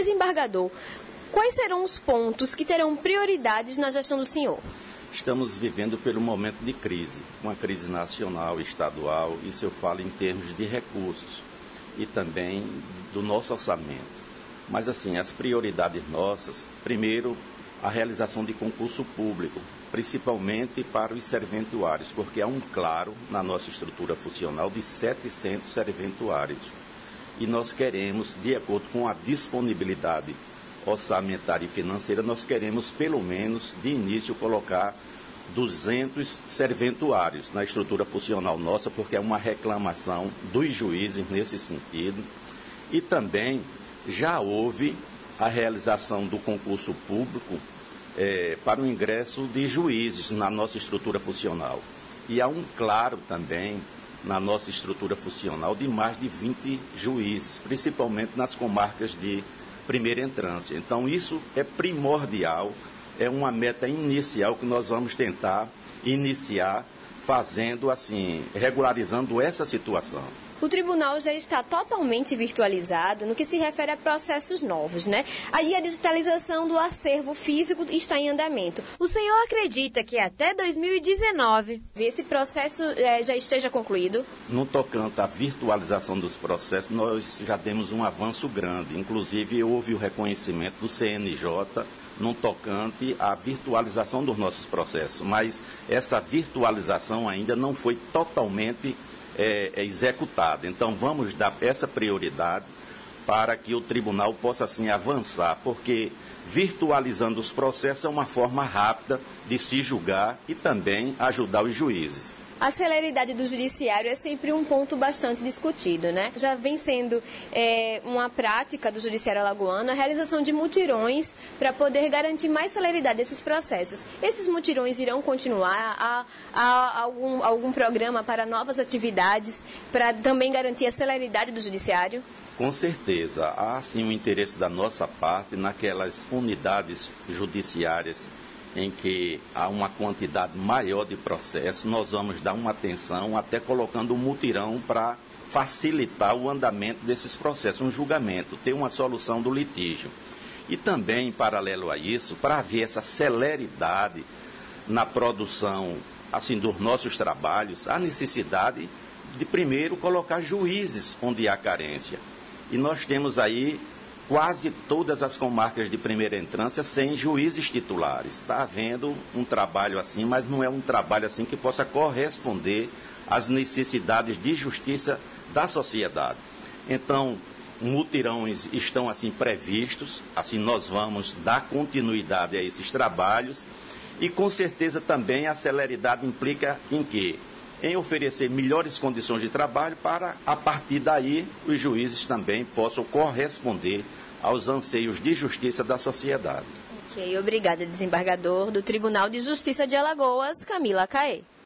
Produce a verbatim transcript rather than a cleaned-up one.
Desembargador, quais serão os pontos que terão prioridades na gestão do senhor? Estamos vivendo por um momento de crise, uma crise nacional, estadual, isso eu falo em termos de recursos e também do nosso orçamento. Mas assim, as prioridades nossas, primeiro, a realização de concurso público, principalmente para os serventuários, porque há um claro na nossa estrutura funcional de setecentos serventuários. E nós queremos, de acordo com a disponibilidade orçamentária e financeira, nós queremos pelo menos de início colocar duzentos serventuários na estrutura funcional nossa, porque é uma reclamação dos juízes nesse sentido. E também já houve a realização do concurso público é, para o ingresso de juízes na nossa estrutura funcional. E há um claro também na nossa estrutura funcional de mais de vinte juízes, principalmente nas comarcas de primeira entrância. Então isso é primordial, é uma meta inicial que nós vamos tentar iniciar fazendo assim, regularizando essa situação. O tribunal já está totalmente virtualizado no que se refere a processos novos, né? Aí a digitalização do acervo físico está em andamento. O senhor acredita que até dois mil e dezenove esse processo é, já esteja concluído? No tocante à virtualização dos processos, nós já demos um avanço grande. Inclusive, houve o reconhecimento do C N J no tocante à virtualização dos nossos processos. Mas essa virtualização ainda não foi totalmente É, é executada. Então vamos dar essa prioridade para que o tribunal possa assim avançar, porque virtualizando os processos é uma forma rápida de se julgar e também ajudar os juízes. A celeridade do judiciário é sempre um ponto bastante discutido, né? Já vem sendo é, uma prática do judiciário alagoano a realização de mutirões para poder garantir mais celeridade desses processos. Esses mutirões irão continuar? Há, há algum, algum programa para novas atividades para também garantir a celeridade do judiciário? Com certeza, há sim um interesse da nossa parte naquelas unidades judiciárias em que há uma quantidade maior de processos, nós vamos dar uma atenção, até colocando um mutirão para facilitar o andamento desses processos, um julgamento, ter uma solução do litígio. E também, em paralelo a isso, para haver essa celeridade na produção assim, dos nossos trabalhos, há necessidade de, primeiro, colocar juízes onde há carência. E nós temos aí quase todas as comarcas de primeira entrância sem juízes titulares. Está havendo um trabalho assim, mas não é um trabalho assim que possa corresponder às necessidades de justiça da sociedade. Então, mutirões estão assim previstos, assim nós vamos dar continuidade a esses trabalhos e com certeza também a celeridade implica em quê? Em oferecer melhores condições de trabalho para, a partir daí, os juízes também possam corresponder aos anseios de justiça da sociedade. Ok, obrigada, desembargador do Tribunal de Justiça de Alagoas, Camila Caê.